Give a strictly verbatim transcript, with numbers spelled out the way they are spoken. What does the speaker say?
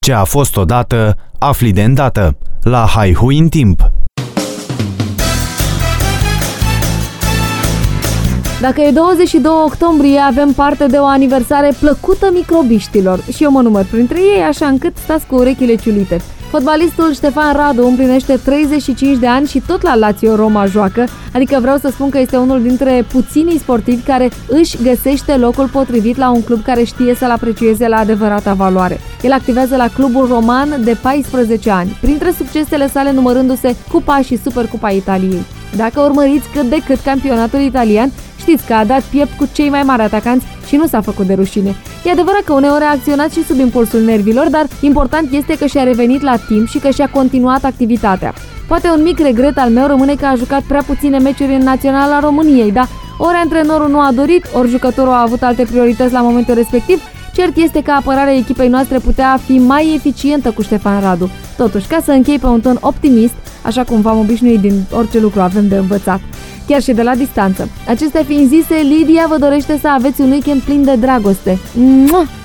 Ce a fost odată, afli de îndată. La Haihui în timp. Dacă e douăzeci și doi octombrie, avem parte de o aniversare plăcută microbiștilor și eu mă număr printre ei, așa încât stați cu urechile ciulite. Fotbalistul Ștefan Radu împlinește treizeci și cinci de ani și tot la Lazio Roma joacă, adică vreau să spun că este unul dintre puținii sportivi care își găsește locul potrivit la un club care știe să-l aprecieze la adevărata valoare. El activează la clubul roman de paisprezece ani, printre succesele sale numărându-se Cupa și Supercupa Italiei. Dacă urmăriți cât de cât campionatul italian, știți că a dat piept cu cei mai mari atacanți și nu s-a făcut de rușine. E adevărat că uneori a acționat și sub impulsul nervilor, dar important este că și-a revenit la timp și că și-a continuat activitatea. Poate un mic regret al meu rămâne că a jucat prea puține meciuri în Naționala României, dar ori antrenorul nu a dorit, ori jucătorul a avut alte priorități la momentul respectiv. Cert este că apărarea echipei noastre putea fi mai eficientă cu Ștefan Radu. Totuși, ca să închei pe un ton optimist, așa cum v-am obișnuit, din orice lucru avem de învățat, chiar și de la distanță. Acestea fiind zise, Lidia vă dorește să aveți un weekend plin de dragoste. Mua!